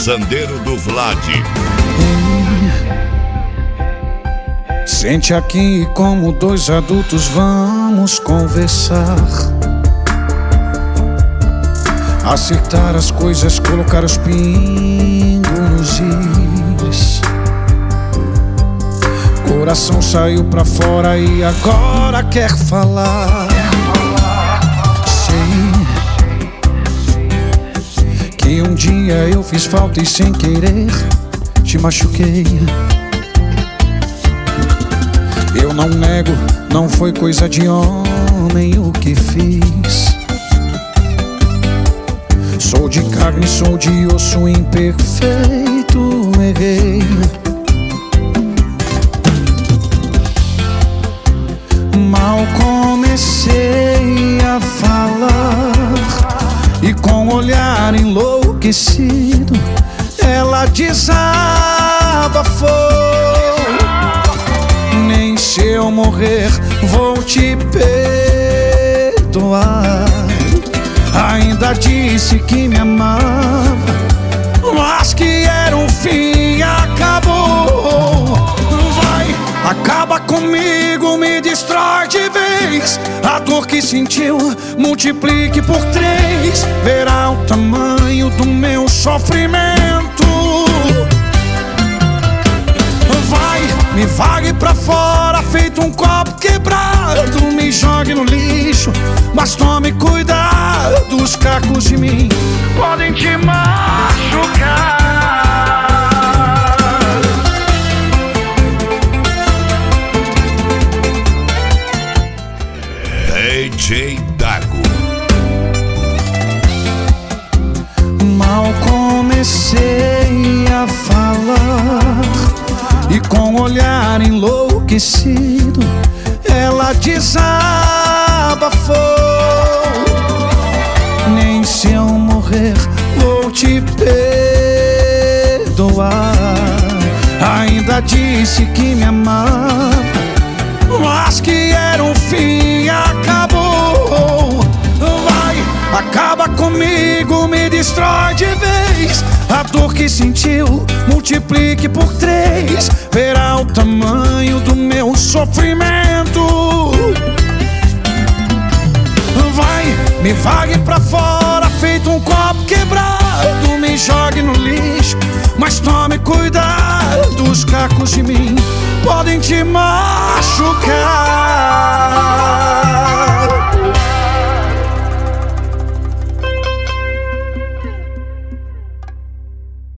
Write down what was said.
Sandeiro do Vlad. Sente aqui, como dois adultos vamos conversar, acertar as coisas, colocar os pingos nos is. Coração saiu pra fora e agora quer falar. Sei que um dia eu fiz falta e sem querer te machuquei. Eu não nego, não foi coisa de homem o que fiz. Sou de carne, sou de osso, imperfeito, errei. Mal comecei a falar e com o olhar enlouquecido ela desabafou. Nem se eu morrer vou te perdoar. Ainda disse que me amava, mas que era um fim e acabou. Vai, acaba comigo, me destrói de vez. A dor que sentiu, multiplique por 3. Verá o tamanho do meu sofrimento. Vai, me vague pra fora, feito um copo quebrado. Me jogue no lixo, mas tome cuidado. Os cacos de mim podem te machucar. DJ Dago. Mal comecei a falar e com o olhar enlouquecido ela desabafou. Nem se eu morrer vou te perdoar. Ainda disse que me amava, mas que era um fim e acabou. Vai, acaba comigo, me destrói de vez. A dor que sentiu, multiplique por 3. Verá o tamanho do meu sofrimento. Vai, me vague pra fora, feito um copo quebrado. Me jogue no lixo, mas tome cuidado. Os cacos de mim podem te machucar.